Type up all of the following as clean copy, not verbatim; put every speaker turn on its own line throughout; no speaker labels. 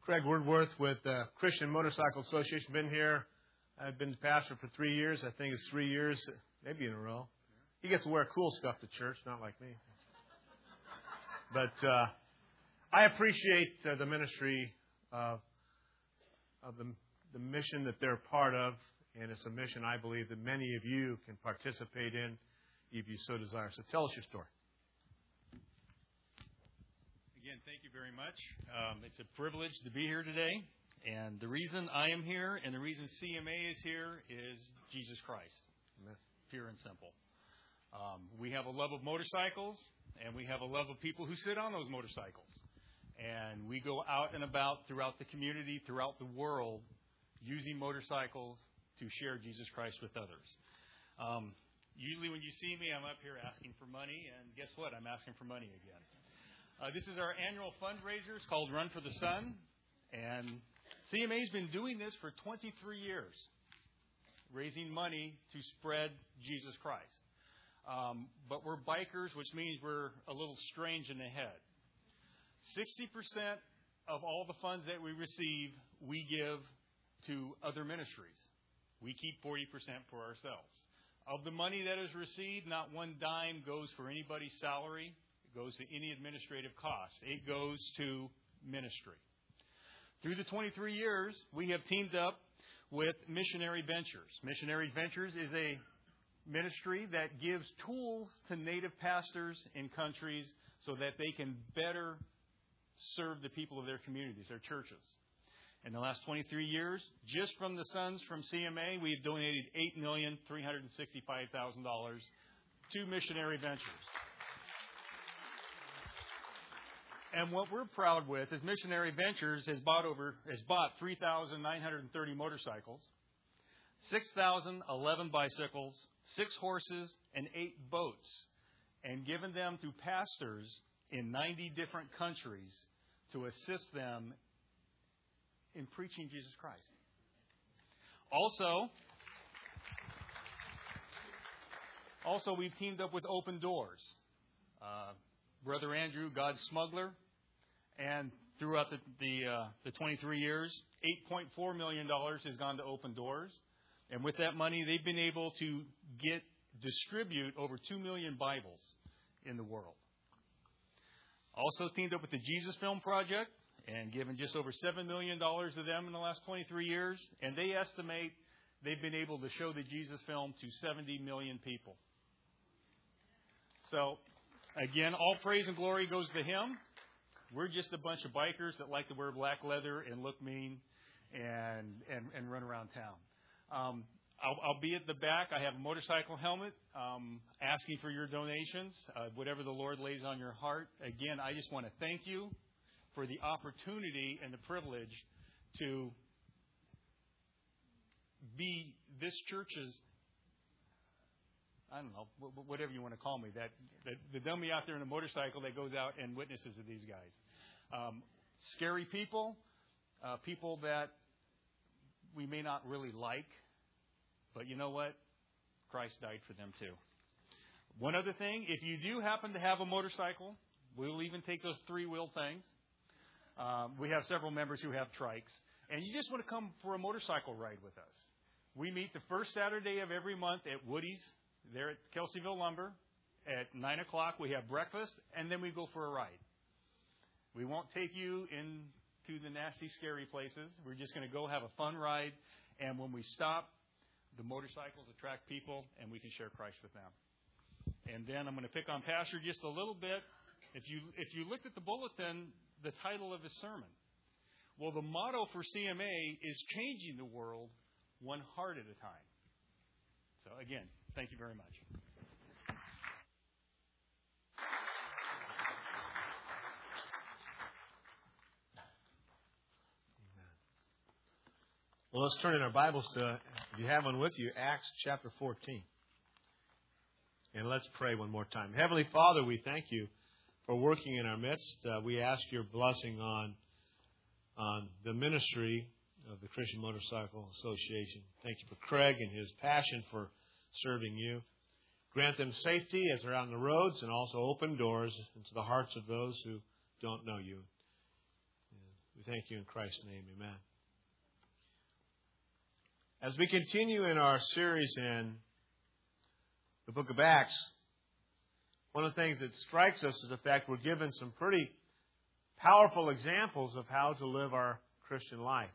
Craig Woodworth with Christian Motorcycle Association. Been here. I've been the pastor for 3 years. I think it's 3 years, maybe in a row. He gets to wear cool stuff to church, not like me. But I appreciate the ministry of the mission that they're part of, and it's a mission I believe that many of you can participate in if you so desire. So tell us your story.
Again, thank you very much. It's a privilege to be here today. And the reason I am here and the reason CMA is here is Jesus Christ.
Amen.
Pure and simple. We have a love of motorcycles, and we have a love of people who sit on those motorcycles. And we go out and about throughout the community, throughout the world, using motorcycles to share Jesus Christ with others. Usually when you see me, I'm up here asking for money, and guess what? I'm asking for money again. This is our annual fundraiser. It's called Run for the Sun. And CMA's been doing this for 23 years, raising money to spread Jesus Christ. But we're bikers, which means we're a little strange in the head. 60% of all the funds that we receive, we give to other ministries. We keep 40% for ourselves. Of the money that is received, not one dime goes for anybody's salary. It goes to any administrative cost. It goes to ministry. Through the 23 years, we have teamed up with Missionary Ventures. Missionary Ventures is a ministry that gives tools to native pastors in countries so that they can better serve the people of their communities, their churches. In the last 23 years, just from the sons from CMA, we've donated $8,365,000 to Missionary Ventures. And what we're proud with is Missionary Ventures has bought 3,930 motorcycles, 6,011 bicycles, 6 horses, and 8 boats, and given them to pastors in 90 different countries to assist them in preaching Jesus Christ. Also, we've teamed up with Open Doors. Brother Andrew, God's smuggler, and throughout the 23 years, $8.4 million has gone to Open Doors. And with that money, they've been able to distribute over 2 million Bibles in the world. Also teamed up with the Jesus Film Project and given just over $7 million to them in the last 23 years. And they estimate they've been able to show the Jesus film to 70 million people. So, again, all praise and glory goes to Him. We're just a bunch of bikers that like to wear black leather and look mean and run around town. I'll be at the back. I have a motorcycle helmet asking for your donations, whatever the Lord lays on your heart. Again, I just want to thank you for the opportunity and the privilege to be this church's, I don't know, whatever you want to call me, the dummy out there in a motorcycle that goes out and witnesses to these guys. Scary people, people that we may not really like, but you know what? Christ died for them too. One other thing, if you do happen to have a motorcycle, we'll even take those 3-wheel things. We have several members who have trikes, and you just want to come for a motorcycle ride with us. We meet the first Saturday of every month at Woody's, there at Kelseyville Lumber. At 9 o'clock, we have breakfast, and then we go for a ride. We won't take you into the nasty, scary places. We're just going to go have a fun ride, and when we stop, the motorcycles attract people, and we can share Christ with them. And then I'm going to pick on Pastor just a little bit. If you looked at the bulletin, the title of his sermon. Well, the motto for CMA is changing the world one heart at a time. So again, thank you very much.
Well, let's turn in our Bibles to, if you have one with you, Acts chapter 14. And let's pray one more time. Heavenly Father, we thank you for working in our midst. We ask your blessing on the ministry of the Christian Motorcycle Association. Thank you for Craig and his passion for serving you. Grant them safety as they're out on the roads, and also open doors into the hearts of those who don't know you. We thank you in Christ's name. Amen. As we continue in our series in the book of Acts, one of the things that strikes us is the fact we're given some pretty powerful examples of how to live our Christian life.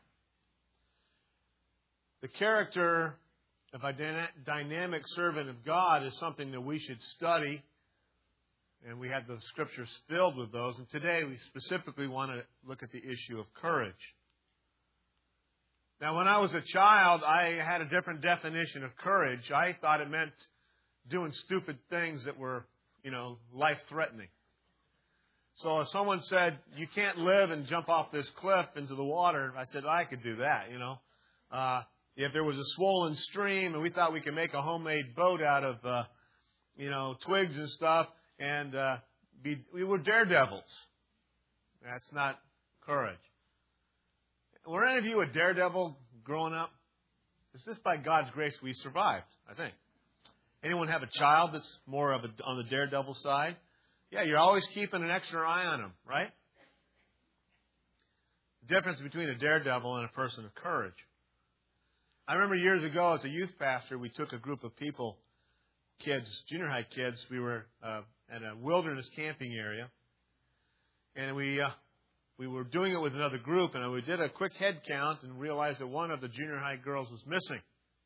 The character of a dynamic servant of God is something that we should study, and we have the Scriptures filled with those. And today we specifically want to look at the issue of courage. Now, when I was a child, I had a different definition of courage. I thought it meant doing stupid things that were, life-threatening. So if someone said, you can't live and jump off this cliff into the water, I said, I could do that, If there was a swollen stream and we thought we could make a homemade boat out of, twigs and stuff, and we were daredevils. That's not courage. Were any of you a daredevil growing up? It's just by God's grace we survived, I think. Anyone have a child that's more on the daredevil side? Yeah, you're always keeping an extra eye on them, right? The difference between a daredevil and a person of courage. I remember years ago as a youth pastor, we took a group of people, kids, junior high kids. We were at a wilderness camping area. And we were doing it with another group, and we did a quick head count and realized that one of the junior high girls was missing.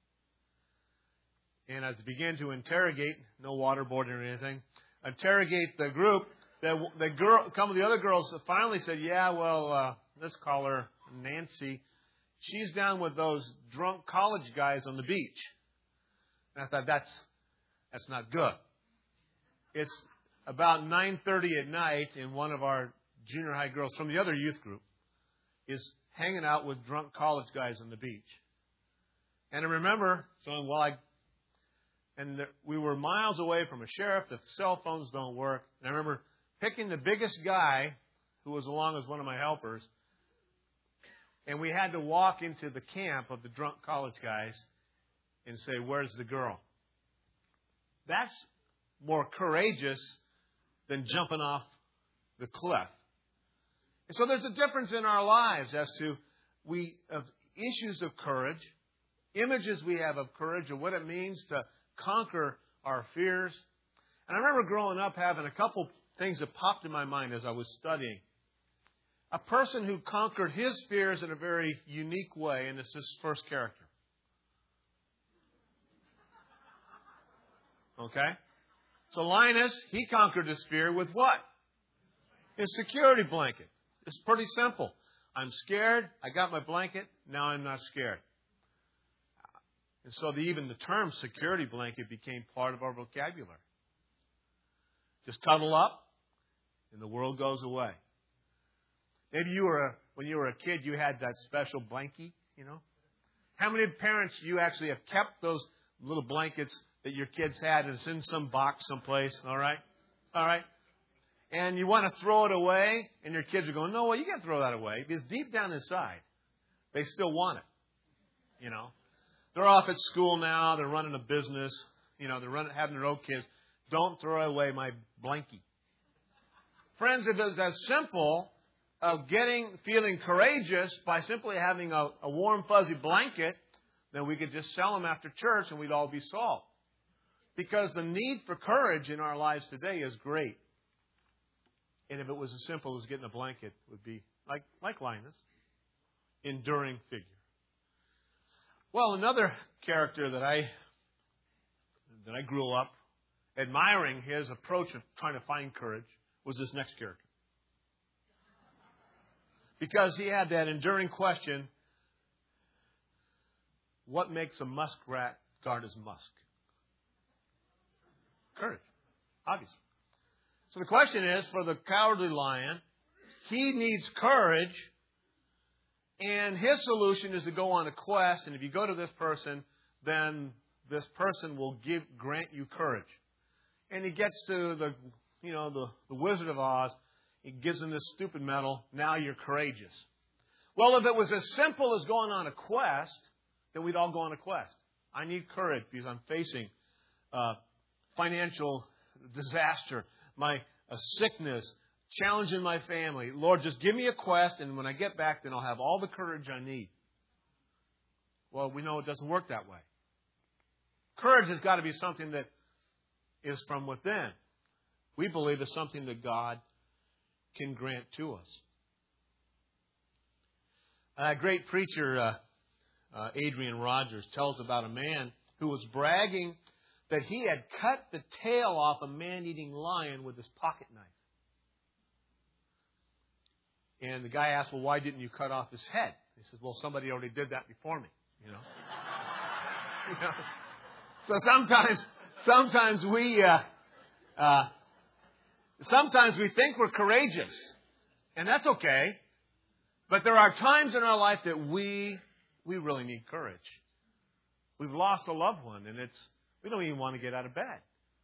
And as I began to interrogate, no waterboarding or anything, interrogate the group, some of the other girls finally said, let's call her Nancy. She's down with those drunk college guys on the beach. And I thought, that's not good. It's about 9:30 at night, and one of our junior high girls from the other youth group is hanging out with drunk college guys on the beach. And I remember saying, we were miles away from a sheriff. The cell phones don't work. And I remember picking the biggest guy who was along as one of my helpers, and we had to walk into the camp of the drunk college guys and say, where's the girl? That's more courageous than jumping off the cliff. And so there's a difference in our lives as to of issues of courage, images we have of courage, and what it means to conquer our fears. And I remember growing up having a couple things that popped in my mind as I was studying. A person who conquered his fears in a very unique way, and it's this first character. Okay? So Linus, he conquered his fear with what? His security blanket. It's pretty simple. I'm scared. I got my blanket. Now I'm not scared. And so even the term security blanket became part of our vocabulary. Just cuddle up and the world goes away. Maybe when you were a kid, you had that special blankie, How many parents you actually have kept those little blankets that your kids had and it's in some box someplace, all right? All right? And you want to throw it away, and your kids are going, no, you can't throw that away. Because deep down inside, they still want it, They're off at school now. They're running a business. They're having their own kids. Don't throw away my blankie. Friends, if it's as simple of feeling courageous by simply having a warm, fuzzy blanket, then we could just sell them after church and we'd all be solved. Because the need for courage in our lives today is great. And if it was as simple as getting a blanket, it would be like Linus, enduring figure. Well, another character that I grew up admiring his approach of trying to find courage was this next character. Because he had that enduring question, what makes a muskrat guard his musk? Courage, obviously. So the question is, for the cowardly lion, he needs courage, and his solution is to go on a quest, and if you go to this person, then this person will grant you courage. And he gets to the Wizard of Oz. He gives him this stupid medal. Now you're courageous. Well, if it was as simple as going on a quest, then we'd all go on a quest. I need courage because I'm facing financial disaster, a sickness, challenging my family. Lord, just give me a quest, and when I get back, then I'll have all the courage I need. Well, we know it doesn't work that way. Courage has got to be something that is from within. We believe it's something that God can grant to us. A great preacher, Adrian Rogers, tells about a man who was bragging that he had cut the tail off a man-eating lion with his pocket knife. And the guy asked, well, why didn't you cut off his head? He says, well, somebody already did that before me, you know. So sometimes we think we're courageous, and that's okay. But there are times in our life that we really need courage. We've lost a loved one, and we don't even want to get out of bed.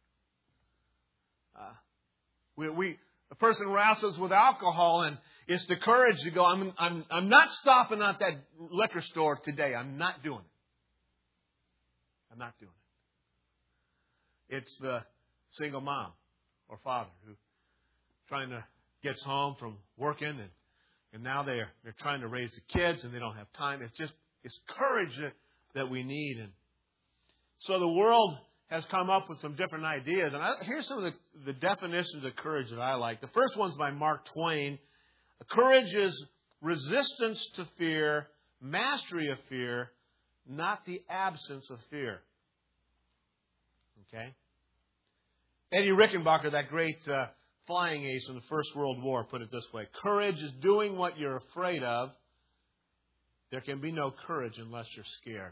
A person wrestles with alcohol, and it's the courage to go, I'm not stopping at that liquor store today. I'm not doing it. I'm not doing it. It's the single mom or father who gets home from working, and now they're trying to raise the kids, and they don't have time. It's courage that we need. And so the world has come up with some different ideas. And here's some of the definitions of courage that I like. The first one's by Mark Twain. Courage is resistance to fear, mastery of fear, not the absence of fear. Okay? Eddie Rickenbacker, that great flying ace in the First World War, put it this way. Courage is doing what you're afraid of. There can be no courage unless you're scared.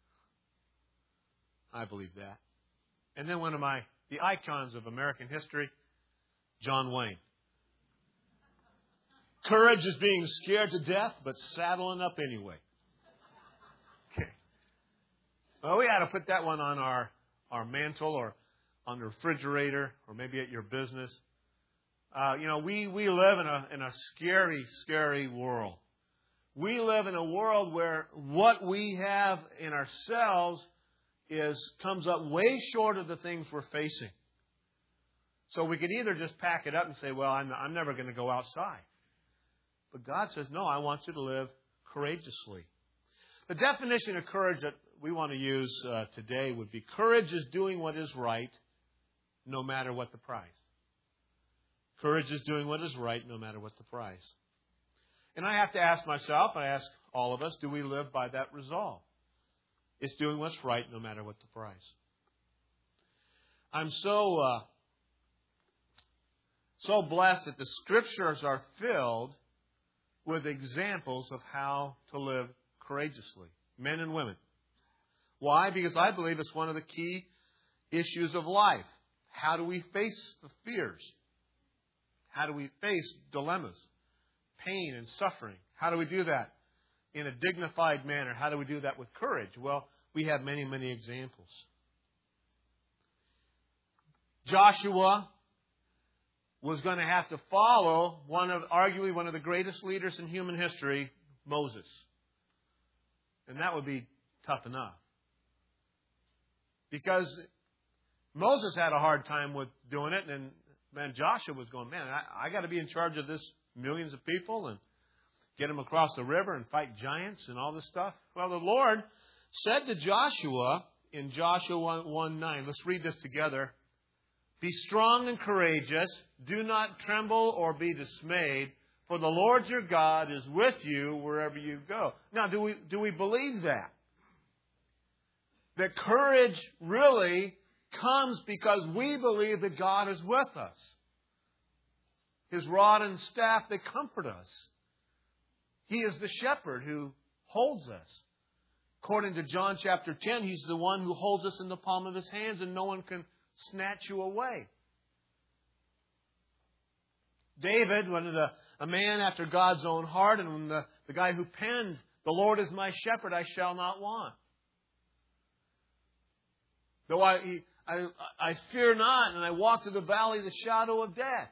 I believe that. And then one of the icons of American history, John Wayne. Courage is being scared to death, but saddling up anyway. Okay. Well, we ought to put that one on our mantle or on the refrigerator or maybe at your business. We live in a scary, scary world. We live in a world where what we have in ourselves comes up way short of the things we're facing. So we could either just pack it up and say, well, I'm never going to go outside. But God says, no, I want you to live courageously. The definition of courage that we want to use today would be courage is doing what is right no matter what the price. Courage is doing what is right no matter what the price. And I have to ask myself, I ask all of us, do we live by that resolve? It's doing what's right no matter what the price. I'm so blessed that the Scriptures are filled with examples of how to live courageously, men and women. Why? Because I believe it's one of the key issues of life. How do we face the fears? How do we face dilemmas, pain and suffering? How do we do that in a dignified manner? How do we do that with courage? Well, we have many, many examples. Joshua was going to have to follow arguably one of the greatest leaders in human history, Moses. And that would be tough enough. Because Moses had a hard time with doing it, and man, Joshua was going, man, I got to be in charge of this millions of people and get them across the river and fight giants and all this stuff. Well, the Lord said to Joshua in Joshua 1:9, let's read this together. Be strong and courageous. Do not tremble or be dismayed, for the Lord your God is with you wherever you go. Now, do we believe that? That courage really comes because we believe that God is with us. His rod and staff, they comfort us. He is the shepherd who holds us. According to John chapter 10, He's the one who holds us in the palm of His hands and no one can snatch you away. David, a man after God's own heart, and the guy who penned, "The Lord is my shepherd, I shall not want." Though I fear not, and I walk through the valley of the shadow of death.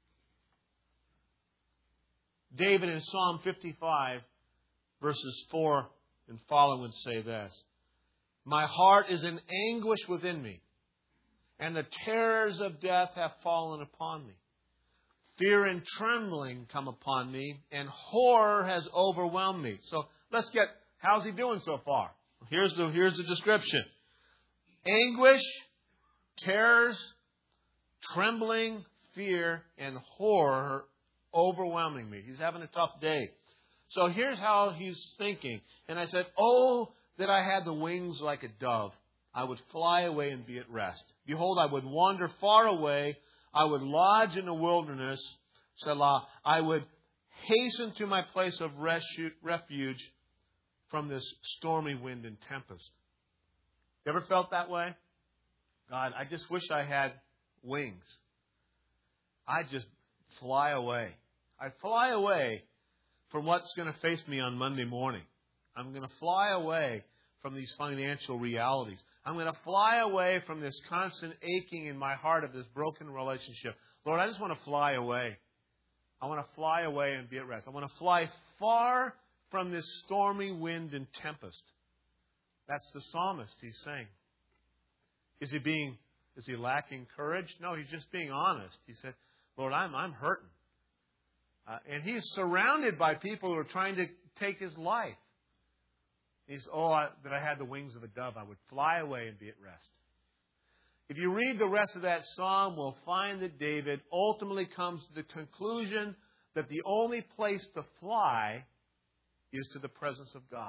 David in Psalm 55, verses 4 and following would say this: My heart is in anguish within me, and the terrors of death have fallen upon me. Fear and trembling come upon me, and horror has overwhelmed me. So let's get, how's he doing so far? Here's the description. Anguish, terrors, trembling, fear, and horror overwhelming me. He's having a tough day. So here's how he's thinking. And I said, oh, that I had the wings like a dove. I would fly away and be at rest. Behold, I would wander far away. I would lodge in the wilderness. Selah. I would hasten to my place of refuge from this stormy wind and tempest. You ever felt that way? God, I just wish I had wings. I'd just fly away. I'd fly away from what's going to face me on Monday morning. I'm going to fly away from these financial realities. I'm going to fly away from this constant aching in my heart of this broken relationship. Lord, I just want to fly away. I want to fly away and be at rest. I want to fly far from this stormy wind and tempest. That's the psalmist he's saying. Is he lacking courage? No, he's just being honest. He said, Lord, I'm hurting. And he's surrounded by people who are trying to take his life. He's, that I had the wings of a dove. I would fly away and be at rest. If you read the rest of that psalm, we'll find that David ultimately comes to the conclusion that the only place to fly is to the presence of God.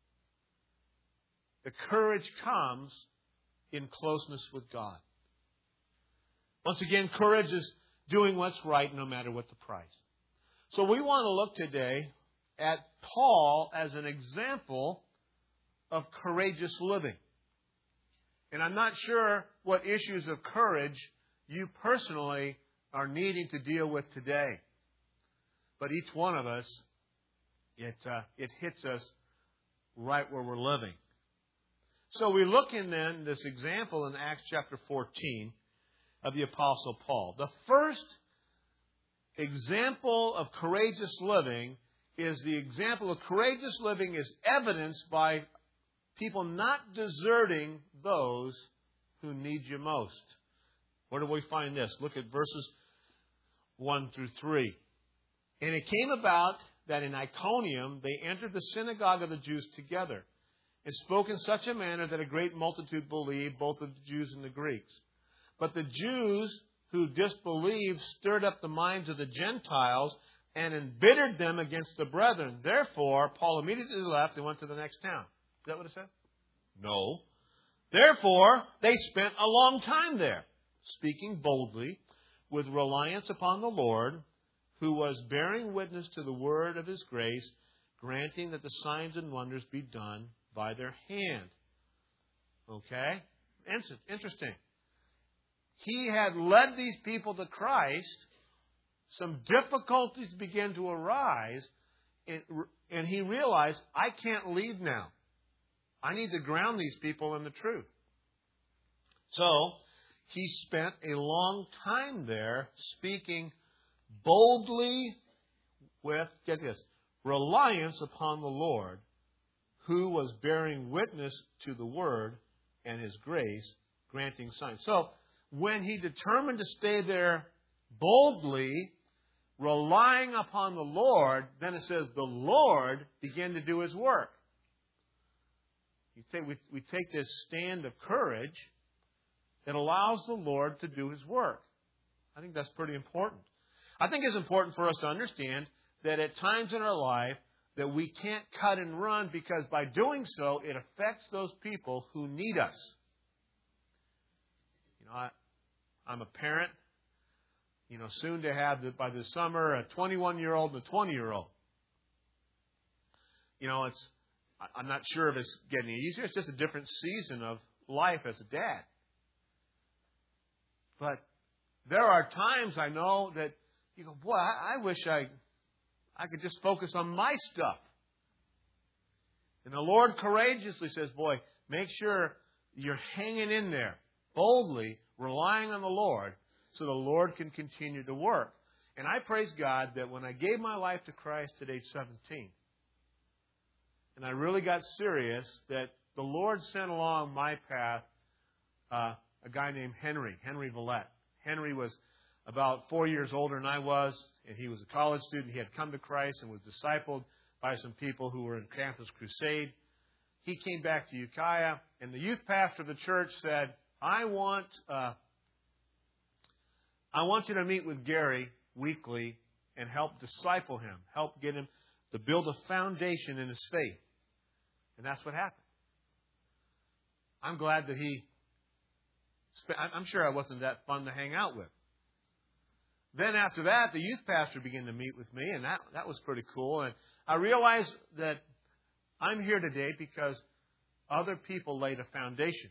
The courage comes in closeness with God. Once again, courage is doing what's right no matter what the price. So we want to look today at Paul as an example of courageous living. And I'm not sure what issues of courage you personally are needing to deal with today. But each one of us, it hits us right where we're living. So we look in then this example in Acts chapter 14 of the Apostle Paul. The first example of courageous living is the example of courageous living is evidenced by people not deserting those who need you most. Where do we find this? Look at verses 1 through 3. And it came about that in Iconium they entered the synagogue of the Jews together and spoke in such a manner that a great multitude believed, both of the Jews and the Greeks. But the Jews who disbelieved stirred up the minds of the Gentiles and embittered them against the brethren. Therefore, Paul immediately left and went to the next town. Is that what it said? No. Therefore, they spent a long time there, speaking boldly with reliance upon the Lord, who was bearing witness to the word of His grace, granting that the signs and wonders be done by their hand. Okay? Interesting. He had led these people to Christ. Some difficulties began to arise, and he realized, I can't leave now. I need to ground these people in the truth. So, he spent a long time there speaking boldly with, get this, reliance upon the Lord, who was bearing witness to the word and His grace, granting signs. So, when he determined to stay there boldly, relying upon the Lord, then it says the Lord began to do His work. We take this stand of courage that allows the Lord to do His work. I think that's pretty important. I think it's important for us to understand that at times in our life that we can't cut and run, because by doing so, it affects those people who need us. You know, I'm a parent, soon to have, by the summer, a 21-year-old and a 20-year-old. I'm not sure if it's getting easier. It's just a different season of life as a dad. But there are times I know that you go, boy, I wish I could just focus on my stuff. And the Lord courageously says, boy, make sure you're hanging in there, boldly relying on the Lord, so the Lord can continue to work. And I praise God that when I gave my life to Christ at age 17, and I really got serious, that the Lord sent along my path a guy named Henry Villette. Henry was about 4 years older than I was, and he was a college student. He had come to Christ and was discipled by some people who were in Campus Crusade. He came back to Ukiah, and the youth pastor of the church said, I want you to meet with Gary weekly and help disciple him, help get him to build a foundation in his faith. And that's what happened. I'm glad that I'm sure I wasn't that fun to hang out with. Then after that, the youth pastor began to meet with me, and that was pretty cool. And I realized that I'm here today because other people laid a foundation.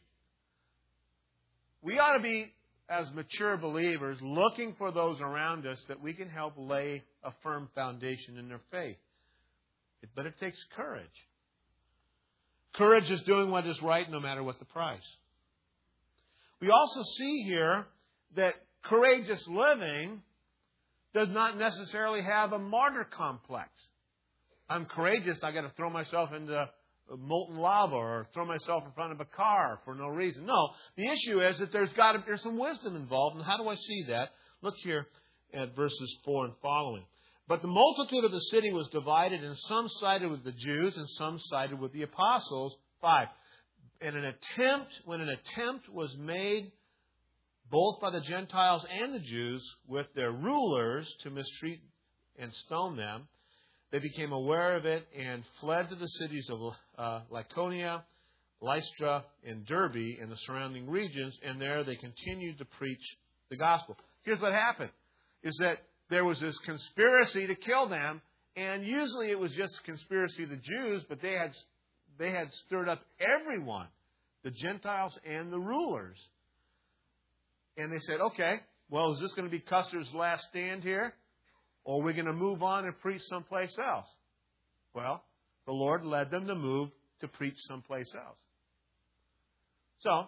We ought to be, as mature believers, looking for those around us that we can help lay a firm foundation in their faith. But it takes courage. Courage is doing what is right no matter what the price. We also see here that courageous living does not necessarily have a martyr complex. I'm courageous, I got to throw myself into molten lava or throw myself in front of a car for no reason. No, the issue is that there's some wisdom involved. And how do I see that? Look here at verses 4 and following. But the multitude of the city was divided, and some sided with the Jews and some sided with the apostles. 5. And when an attempt was made both by the Gentiles and the Jews with their rulers to mistreat and stone them, they became aware of it and fled to the cities of Lycaonia, Lystra, and Derbe and the surrounding regions, and there they continued to preach the gospel. Here's what happened, is that there was this conspiracy to kill them, and usually it was just a conspiracy of the Jews, but they had stirred up everyone, the Gentiles and the rulers. And they said, okay, well, is this going to be Custer's last stand here? Or are we going to move on and preach someplace else? Well, the Lord led them to move to preach someplace else. So,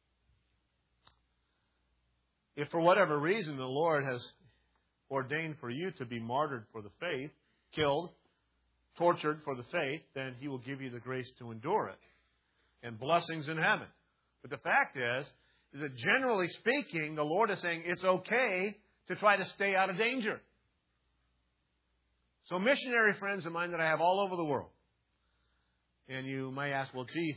if for whatever reason the Lord has ordained for you to be martyred for the faith, killed, tortured for the faith, then He will give you the grace to endure it and blessings in heaven. But the fact is that generally speaking, the Lord is saying it's okay to try to stay out of danger. So missionary friends of mine that I have all over the world, and you may ask, well, gee,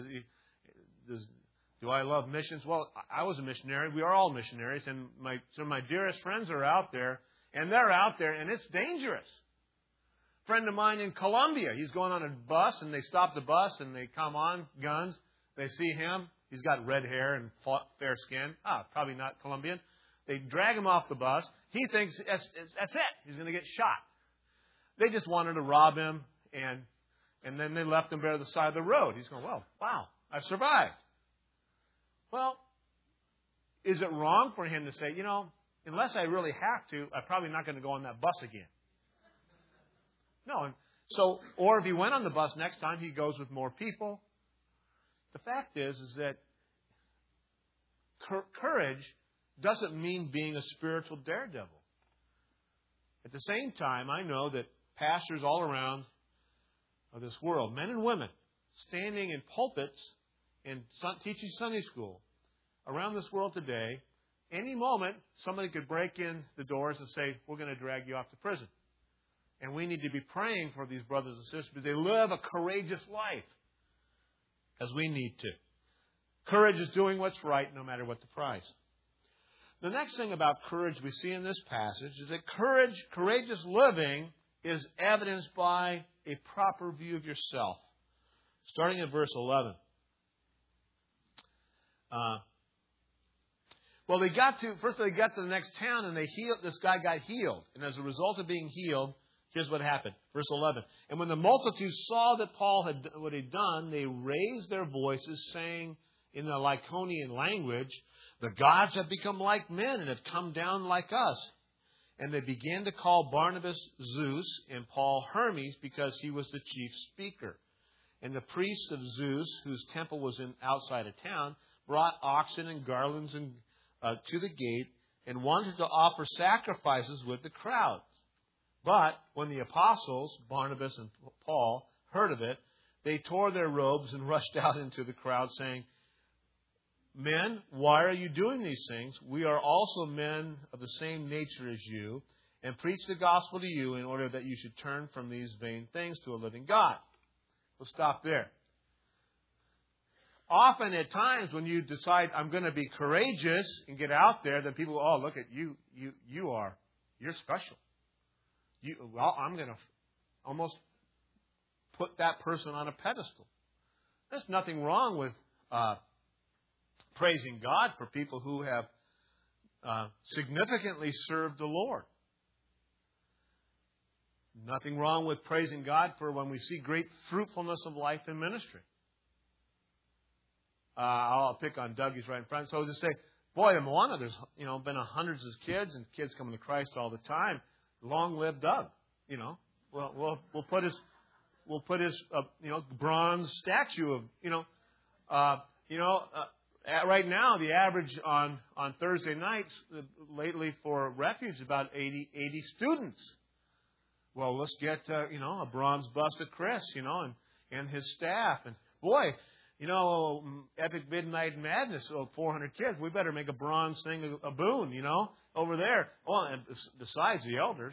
do I love missions? Well, I was a missionary. We are all missionaries, and some of my dearest friends are out there, and they're out there, and it's dangerous. A friend of mine in Colombia, he's going on a bus, and they stop the bus, and they come on, guns. They see him. He's got red hair and fair skin. Probably not Colombian. They drag him off the bus. He thinks that's it. He's going to get shot. They just wanted to rob him, and then they left him by the side of the road. He's going, well, wow, I survived. Well, is it wrong for him to say, unless I really have to, I'm probably not going to go on that bus again? No. So, or if he went on the bus next time, he goes with more people. The fact is that courage doesn't mean being a spiritual daredevil. At the same time, I know that pastors all around this world, men and women, standing in pulpits and teaching Sunday school around this world today, any moment somebody could break in the doors and say, we're going to drag you off to prison. And we need to be praying for these brothers and sisters because they live a courageous life, as we need to. Courage is doing what's right no matter what the price. The next thing about courage we see in this passage is that courageous living is evidenced by a proper view of yourself. Starting at verse 11. They got to the next town and this guy got healed. And as a result of being healed, here's what happened. Verse 11. And when the multitude saw that Paul had what he'd done, they raised their voices, saying in the Lycaonian language, the gods have become like men and have come down like us. And they began to call Barnabas Zeus and Paul Hermes because he was the chief speaker. And the priests of Zeus, whose temple was outside of town, brought oxen and garlands to the gate and wanted to offer sacrifices with the crowd. But when the apostles, Barnabas and Paul, heard of it, they tore their robes and rushed out into the crowd, saying, Men, why are you doing these things? We are also men of the same nature as you, and preach the gospel to you in order that you should turn from these vain things to a living God. We'll stop there. Often at times when you decide, I'm going to be courageous and get out there, then people go, oh, look at you. You're special. I'm going to almost put that person on a pedestal. There's nothing wrong with praising God for people who have significantly served the Lord. Nothing wrong with praising God for when we see great fruitfulness of life in ministry. I'll pick on Doug, he's right in front. So I'll just say, boy, in Moana, there's been hundreds of kids and kids coming to Christ all the time. Long live Doug. We'll put his bronze statue of right now the average on Thursday nights lately for Refuge is about 80 students. Well, let's get a bronze bust of Chris, and his staff, and boy. Epic Midnight Madness, 400 kids. We better make a bronze thing, a boon, over there. Well, and besides the elders,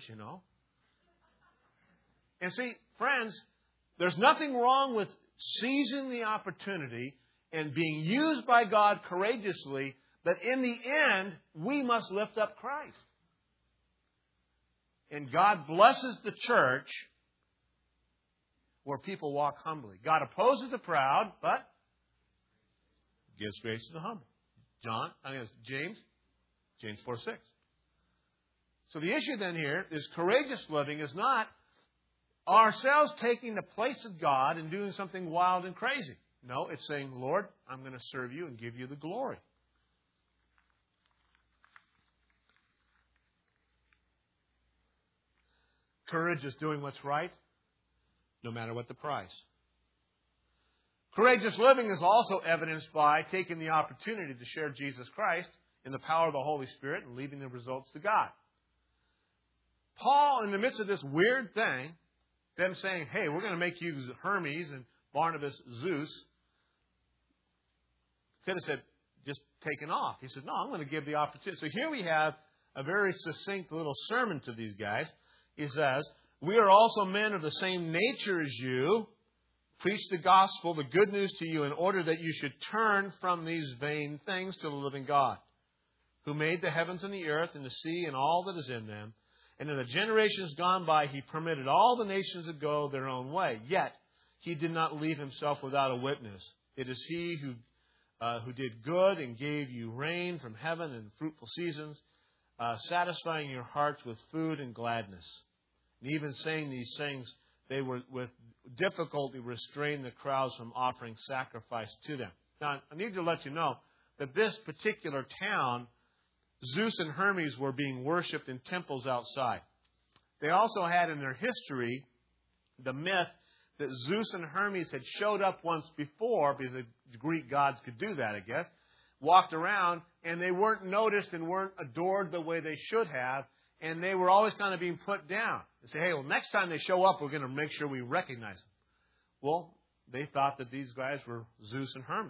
And see, friends, there's nothing wrong with seizing the opportunity and being used by God courageously, but in the end, we must lift up Christ. And God blesses the church where people walk humbly. God opposes the proud, but gives grace to the humble. James 4:6. So the issue then here is courageous living is not ourselves taking the place of God and doing something wild and crazy. No, it's saying, Lord, I'm going to serve you and give you the glory. Courage is doing what's right, no matter what the price. Courageous living is also evidenced by taking the opportunity to share Jesus Christ in the power of the Holy Spirit and leaving the results to God. Paul, in the midst of this weird thing, them saying, hey, we're going to make you Hermes and Barnabas Zeus, could have said, just taken off. He said, no, I'm going to give the opportunity. So here we have a very succinct little sermon to these guys. He says, we are also men of the same nature as you, preach the gospel, the good news to you in order that you should turn from these vain things to the living God, who made the heavens and the earth and the sea and all that is in them. And in the generations gone by, He permitted all the nations to go their own way. Yet He did not leave Himself without a witness. It is He who did good and gave you rain from heaven and fruitful seasons, satisfying your hearts with food and gladness. And even saying these things, they were with difficulty restrained the crowds from offering sacrifice to them. Now, I need to let you know that this particular town, Zeus and Hermes were being worshipped in temples outside. They also had in their history the myth that Zeus and Hermes had showed up once before, because the Greek gods could do that, I guess, walked around, and they weren't noticed and weren't adored the way they should have, and they were always kind of being put down. They say, hey, well, next time they show up, we're going to make sure we recognize them. Well, they thought that these guys were Zeus and Hermes.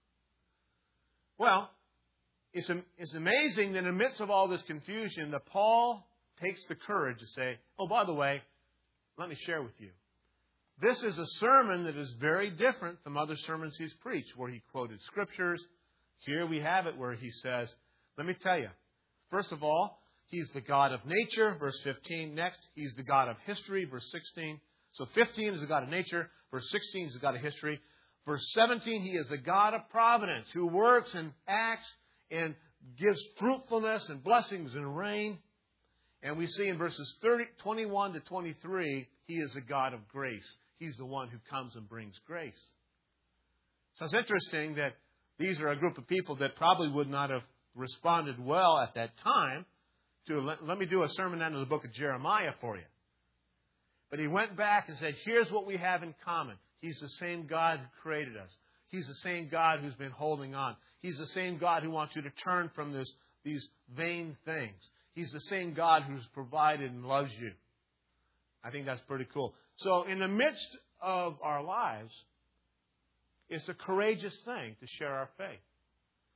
Well, it's amazing that in the midst of all this confusion that Paul takes the courage to say, oh, by the way, let me share with you. This is a sermon that is very different from other sermons he's preached, where he quoted scriptures. Here we have it where he says, let me tell you, first of all, He's the God of nature, verse 15. Next, He's the God of history, verse 16. So 15 is the God of nature. Verse 16 is the God of history. Verse 17, He is the God of providence, who works and acts and gives fruitfulness and blessings and rain. And we see in verses 21 to 23, He is the God of grace. He's the one who comes and brings grace. So it's interesting that these are a group of people that probably would not have responded well at that time to, let me do a sermon out of the book of Jeremiah for you. But he went back and said, here's what we have in common. He's the same God who created us. He's the same God who's been holding on. He's the same God who wants you to turn from these vain things. He's the same God who's provided and loves you. I think that's pretty cool. So in the midst of our lives, it's a courageous thing to share our faith.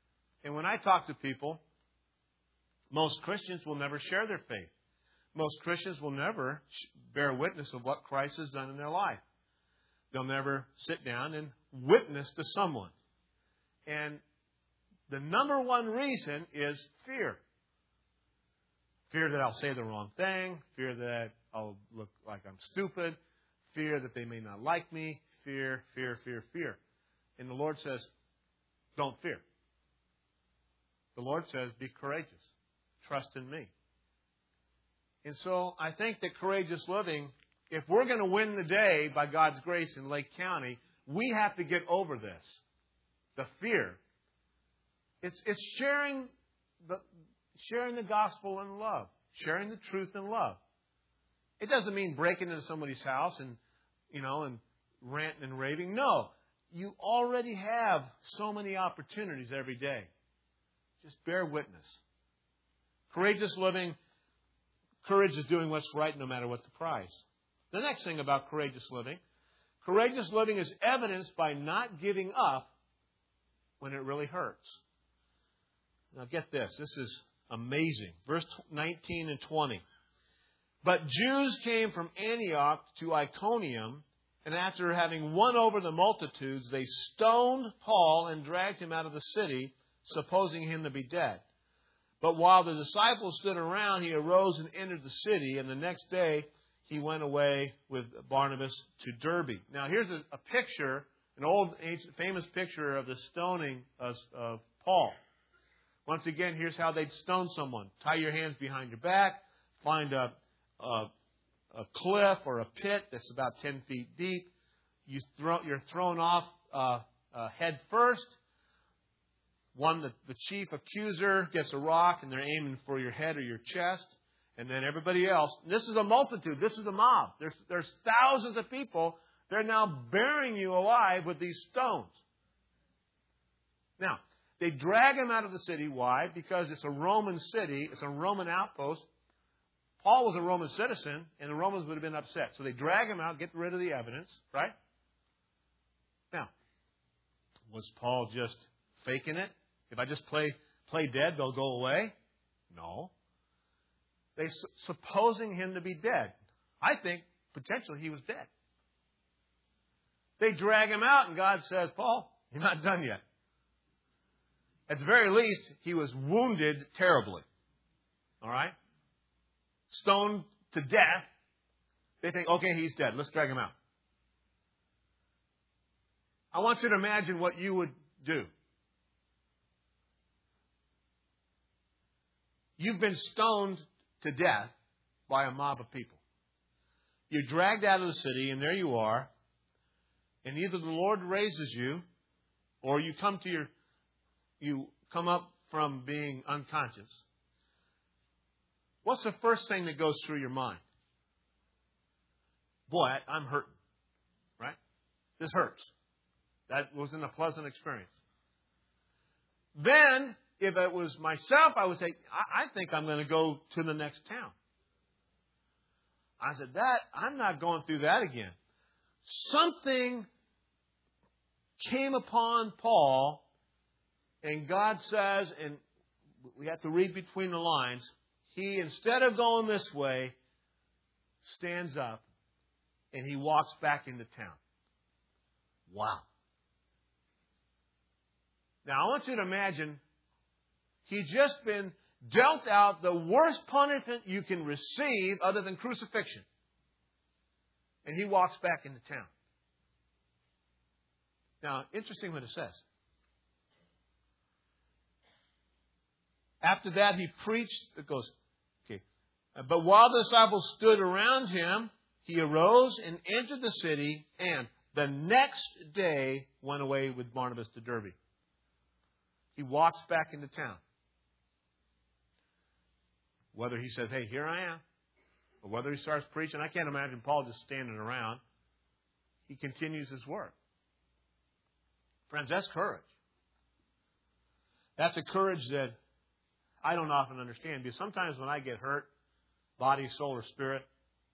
And when I talk to people, most Christians will never share their faith. Most Christians will never bear witness of what Christ has done in their life. They'll never sit down and witness to someone. And the number one reason is fear. Fear that I'll say the wrong thing. Fear that I'll look like I'm stupid. Fear that they may not like me. Fear, fear, fear, fear. And the Lord says, don't fear. The Lord says, be courageous. Trust in me. And so I think that courageous living, if we're going to win the day by God's grace in Lake County, we have to get over this. The fear. It's sharing the gospel in love. Sharing the truth in love. It doesn't mean breaking into somebody's house and ranting and raving. No. You already have so many opportunities every day. Just bear witness. Courageous living, courage is doing what's right no matter what the price. The next thing about courageous living is evidenced by not giving up when it really hurts. Now get this. This is amazing. Verse 19 and 20. But Jews came from Antioch to Iconium, and after having won over the multitudes, they stoned Paul and dragged him out of the city, supposing him to be dead. But while the disciples stood around, he arose and entered the city, and the next day he went away with Barnabas to Derbe. Now here's a picture, an old famous picture of the stoning of Paul. Once again, here's how they'd stone someone. Tie your hands behind your back, find a cliff or a pit that's about 10 feet deep. You're thrown off head first. The chief accuser gets a rock and they're aiming for your head or your chest. And then everybody else. This is a multitude. This is a mob. There's thousands of people. They're now burying you alive with these stones. Now, they drag him out of the city. Why? Because it's a Roman city. It's a Roman outpost. Paul was a Roman citizen, and the Romans would have been upset. So they drag him out, get rid of the evidence, right? Now, was Paul just faking it? If I just play dead, they'll go away? No. They supposing him to be dead. I think potentially he was dead. They drag him out, and God says, Paul, you're not done yet. At the very least, he was wounded terribly. All right? Stoned to death. They think, okay, he's dead. Let's drag him out. I want you to imagine what you would do. You've been stoned to death by a mob of people. You're dragged out of the city, and there you are. And either the Lord raises you, or you come up from being unconscious. What's the first thing that goes through your mind? Boy, I'm hurting. Right? This hurts. That wasn't a pleasant experience. Then, if it was myself, I would say, I think I'm going to go to the next town. I said, I'm not going through that again. Something came upon Paul, and God says, and we have to read between the lines, he, instead of going this way, stands up and he walks back into town. Wow. Now, I want you to imagine he'd just been dealt out the worst punishment you can receive other than crucifixion. And he walks back into town. Now, interesting what it says. After that, he preached. It goes, okay. But while the disciples stood around him, he arose and entered the city, and the next day went away with Barnabas to Derbe. He walks back into town. Whether he says, hey, here I am, or whether he starts preaching, I can't imagine Paul just standing around. He continues his work. Friends, that's courage. That's a courage that I don't often understand, because sometimes when I get hurt, body, soul, or spirit,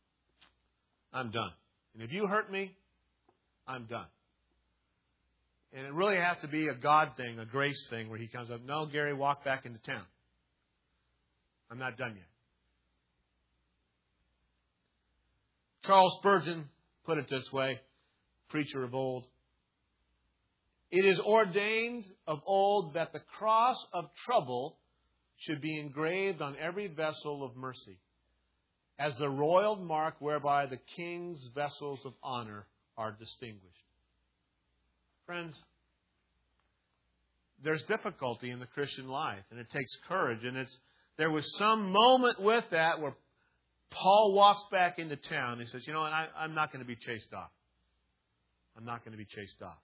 I'm done. And if you hurt me, I'm done. And it really has to be a God thing, a grace thing, where he comes up, no, Gary, walk back into town. I'm not done yet. Charles Spurgeon put it this way, preacher of old. It is ordained of old that the cross of trouble should be engraved on every vessel of mercy, as the royal mark whereby the king's vessels of honor are distinguished. Friends, there's difficulty in the Christian life, and it takes courage. And there was some moment with that where Paul walks back into town. He says, you know what, I'm not going to be chased off. I'm not going to be chased off.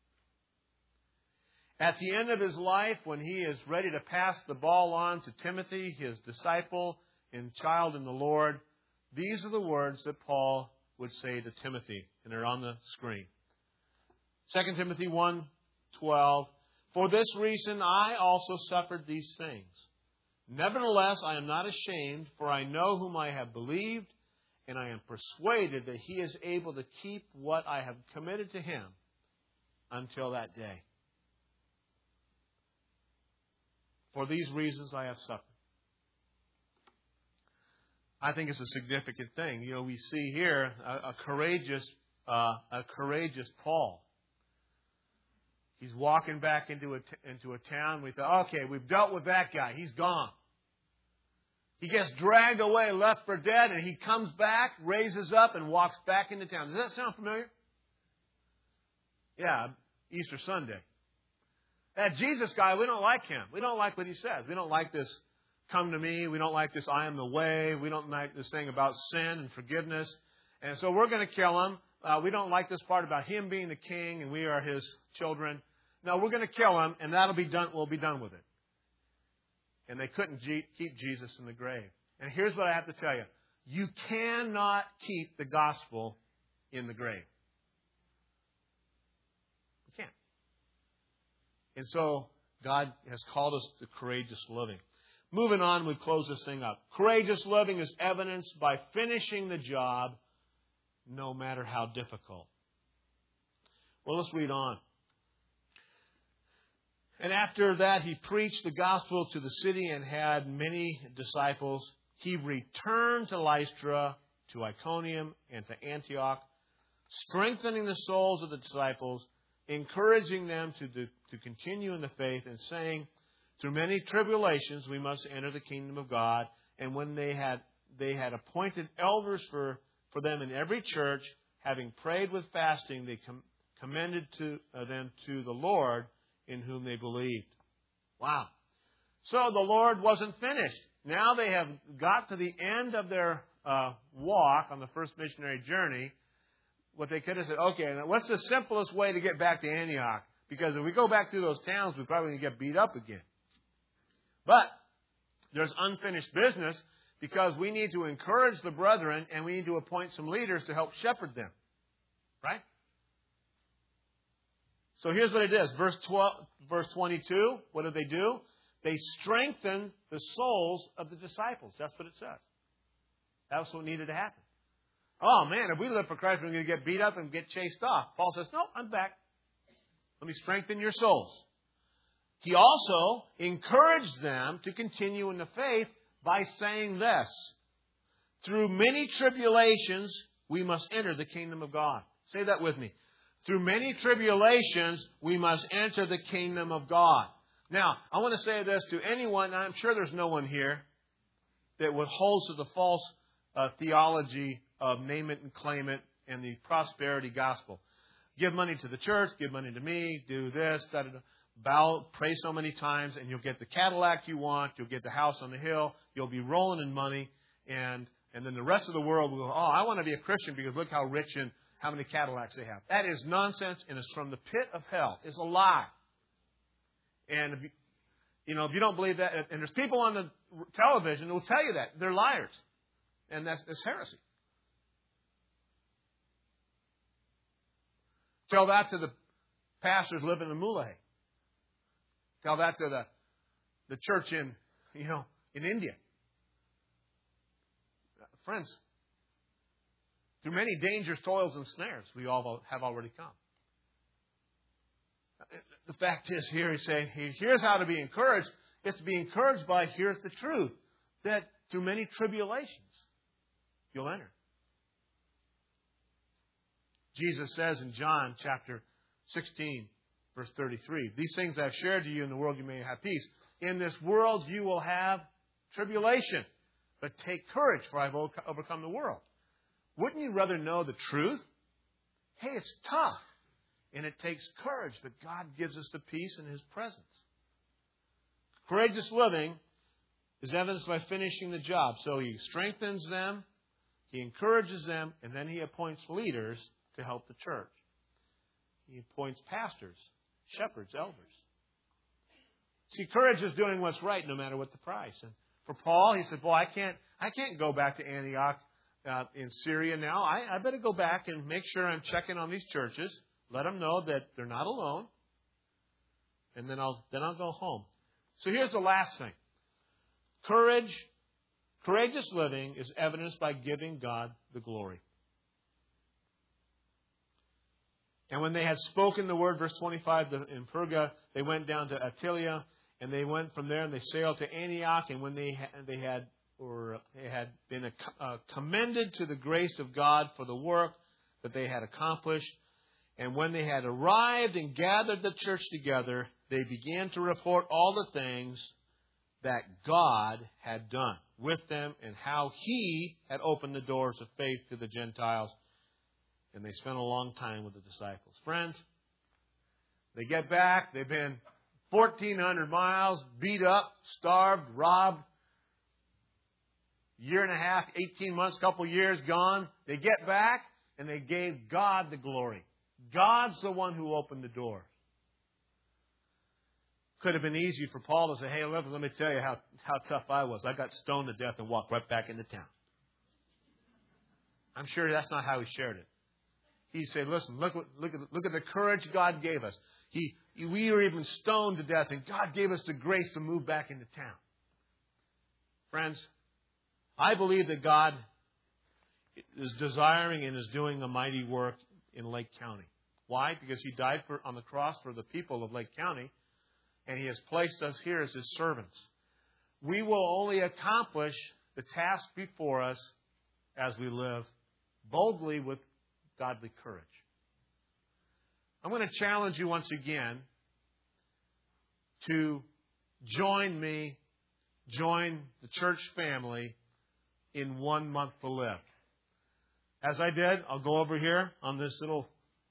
At the end of his life, when he is ready to pass the ball on to Timothy, his disciple and child in the Lord, these are the words that Paul would say to Timothy, and they're on the screen. 2 Timothy 1:12, for this reason I also suffered these things. Nevertheless, I am not ashamed, for I know whom I have believed, and I am persuaded that he is able to keep what I have committed to him until that day. For these reasons I have suffered. I think it's a significant thing. You know, we see here a courageous Paul. He's walking back into a town. We thought, okay, we've dealt with that guy. He's gone. He gets dragged away, left for dead, and he comes back, raises up, and walks back into town. Does that sound familiar? Yeah, Easter Sunday. That Jesus guy, we don't like him. We don't like what he says. We don't like this, come to me. We don't like this, I am the way. We don't like this thing about sin and forgiveness. And so we're going to kill him. We don't like this part about him being the king and we are his children. No, we're going to kill him, and that'll be done. We'll be done with it. And they couldn't keep Jesus in the grave. And here's what I have to tell you. You cannot keep the gospel in the grave. You can't. And so God has called us to courageous living. Moving on, we close this thing up. Courageous living is evidenced by finishing the job no matter how difficult. Well, let's read on. And after that, he preached the gospel to the city and had many disciples. He returned to Lystra, to Iconium, and to Antioch, strengthening the souls of the disciples, encouraging them to continue in the faith, and saying, through many tribulations we must enter the kingdom of God. And when they had appointed elders for them in every church, having prayed with fasting, they commended them to the Lord, in whom they believed. Wow. So the Lord wasn't finished. Now they have got to the end of their walk on the first missionary journey. What they could have said, okay, now what's the simplest way to get back to Antioch? Because if we go back through those towns, we're probably going to get beat up again. But there's unfinished business, because we need to encourage the brethren and we need to appoint some leaders to help shepherd them. Right? So here's what it is. Verse 22, what did they do? They strengthened the souls of the disciples. That's what it says. That's what needed to happen. Oh, man, if we live for Christ, we're going to get beat up and get chased off. Paul says, no, I'm back. Let me strengthen your souls. He also encouraged them to continue in the faith by saying this: through many tribulations, we must enter the kingdom of God. Say that with me. Through many tribulations, we must enter the kingdom of God. Now, I want to say this to anyone, and I'm sure there's no one here that would hold to the false theology of name it and claim it and the prosperity gospel. Give money to the church, give money to me, do this, bow, pray so many times, and you'll get the Cadillac you want, you'll get the house on the hill, you'll be rolling in money, and then the rest of the world will go, oh, I want to be a Christian because look how rich and how many Cadillacs they have. That is nonsense, and it's from the pit of hell. It's a lie. And if you don't believe that, and there's people on the television who will tell you that. They're liars. And that's heresy. Tell that to the pastors living in Muley. Tell that to the church in India. Friends, through many dangers, toils, and snares, we all have already come. The fact is here he's saying, here's how to be encouraged. It's to be encouraged by, here's the truth, that through many tribulations, you'll enter. Jesus says in John chapter 16, verse 33, these things I've shared to you in the world you may have peace. In this world you will have tribulation. But take courage, for I've overcome the world. Wouldn't you rather know the truth? Hey, it's tough. And it takes courage, but God gives us the peace in His presence. Courageous living is evidenced by finishing the job. So He strengthens them, He encourages them, and then He appoints leaders to help the church. He appoints pastors, shepherds, elders. See, courage is doing what's right no matter what the price. And for Paul, he said, I can't go back to Antioch in Syria now. I better go back and make sure I'm checking on these churches. Let them know that they're not alone. And then I'll go home. So here's the last thing. Courageous living is evidenced by giving God the glory. And when they had spoken the word, verse 25, in Perga, they went down to Attalia, and they went from there and they sailed to Antioch. And when they had been commended to the grace of God for the work that they had accomplished, and when they had arrived and gathered the church together, they began to report all the things that God had done with them and how He had opened the doors of faith to the Gentiles. And they spent a long time with the disciples. Friends, they get back. They've been 1,400 miles, beat up, starved, robbed. Year and a half, 18 months, couple years gone. They get back and they gave God the glory. God's the one who opened the door. Could have been easy for Paul to say, hey, let me tell you how tough I was. I got stoned to death and walked right back into town. I'm sure that's not how he shared it. He said, listen, look at the courage God gave us. We were even stoned to death, and God gave us the grace to move back into town. Friends, I believe that God is desiring and is doing a mighty work in Lake County. Why? Because He died on the cross for the people of Lake County, and He has placed us here as His servants. We will only accomplish the task before us as we live boldly with godly courage. I'm going to challenge you once again to join the church family in 1 month to live. As I did, I'll go over here on this little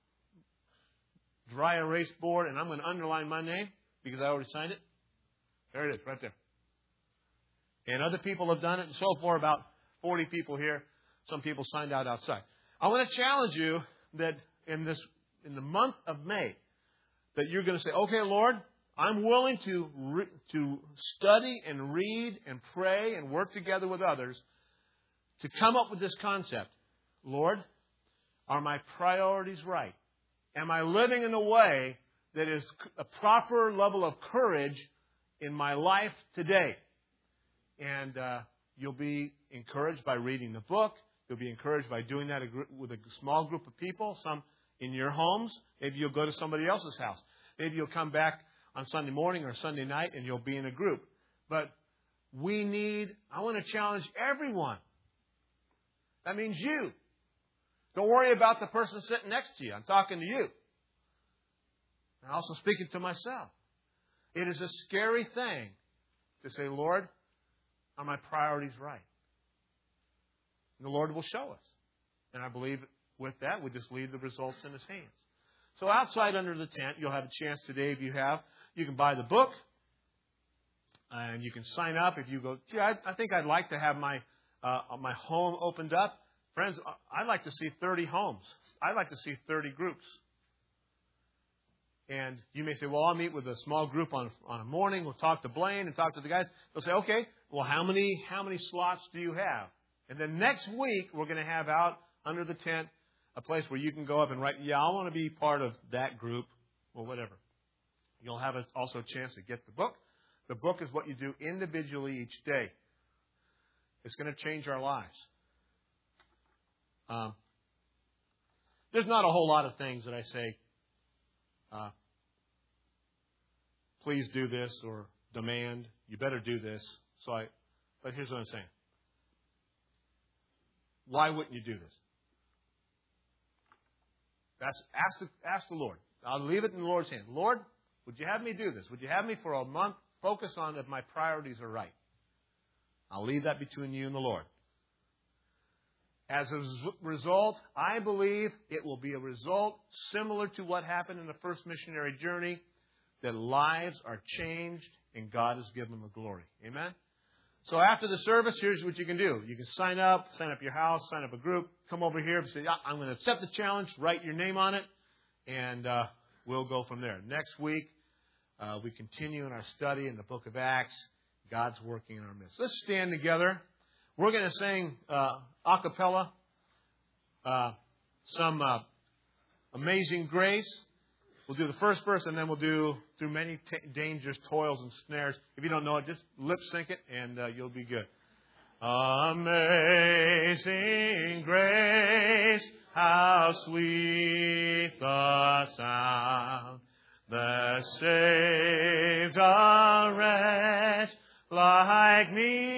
dry erase board, and I'm going to underline my name because I already signed it. There it is, right there. And other people have done it, and so far about 40 people here. Some people signed out outside. I want to challenge you that in the month of May, that you're going to say, okay, Lord, I'm willing to study and read and pray and work together with others to come up with this concept. Lord, are my priorities right? Am I living in a way that is a proper level of courage in my life today? And you'll be encouraged by reading the book. You'll be encouraged by doing that with a small group of people, some in your homes. Maybe you'll go to somebody else's house. Maybe you'll come back on Sunday morning or Sunday night and you'll be in a group. But I want to challenge everyone. That means you. Don't worry about the person sitting next to you. I'm talking to you. I'm also speaking to myself. It is a scary thing to say, Lord, are my priorities right? And the Lord will show us. And I believe with that, we just leave the results in His hands. So outside under the tent, you'll have a chance today if you have. You can buy the book. And you can sign up if you go, I think I'd like to have my home opened up. Friends, I'd like to see 30 homes. I'd like to see 30 groups. And you may say, well, I'll meet with a small group on a morning. We'll talk to Blaine and talk to the guys. They'll say, okay, well, how many slots do you have? And then next week, we're going to have out under the tent a place where you can go up and write, I want to be part of that group or whatever. You'll have also a chance to get the book. The book is what you do individually each day. It's going to change our lives. There's not a whole lot of things that I say please do this, or demand, you better do this. But here's what I'm saying. Why wouldn't you do this? Ask the Lord. I'll leave it in the Lord's hand. Lord, would you have me do this? Would you have me for a month focus on if my priorities are right? I'll leave that between you and the Lord. As a result, I believe it will be a result similar to what happened in the first missionary journey, that lives are changed and God has given them the glory. Amen? So after the service, here's what you can do. You can sign up your house, sign up a group, come over here and say, yeah, I'm going to accept the challenge, write your name on it, and we'll go from there. Next week, we continue in our study in the book of Acts. God's working in our midst. Let's stand together. We're going to sing a cappella some Amazing Grace. We'll do the first verse, and then we'll do Through Many Dangers, Toils, and Snares. If you don't know it, just lip sync it, and you'll be good. Amazing grace, how sweet the sound that saved a wretch like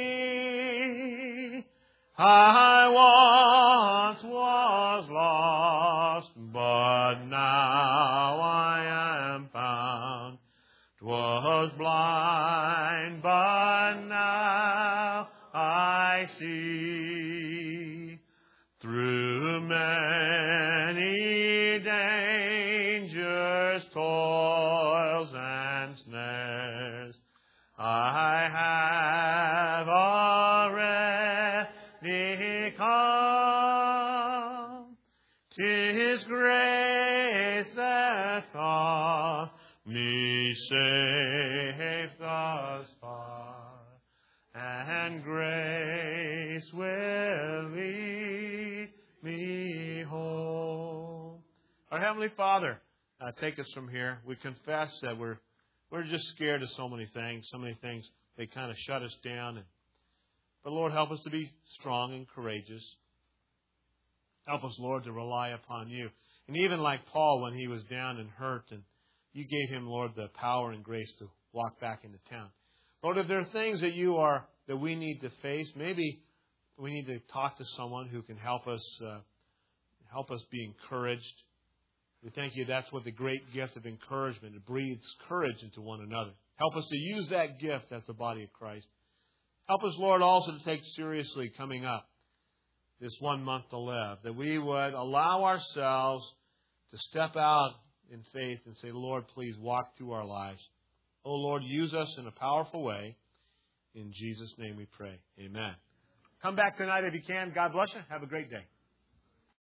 me. I once was lost, but now I am found. 'Twas blind, but now I see. Through many dangers, toils, and snares, I have already come. 'Tis grace that taught me safe thus far, and grace will lead me home. Our Heavenly Father, take us from here. We confess that we're just scared of so many things. They kind of shut us down. But Lord, help us to be strong and courageous. Help us, Lord, to rely upon you. And even like Paul when he was down and hurt, and you gave him, Lord, the power and grace to walk back into town. Lord, if there are things that we need to face, maybe we need to talk to someone who can help us be encouraged. We thank you that's what the great gift of encouragement. It breathes courage into one another. Help us to use that gift as the body of Christ. Help us, Lord, also to take seriously coming up this 1 month to live, that we would allow ourselves to step out in faith and say, Lord, please walk through our lives. Oh, Lord, use us in a powerful way. In Jesus' name we pray. Amen. Come back tonight if you can. God bless you. Have a great day.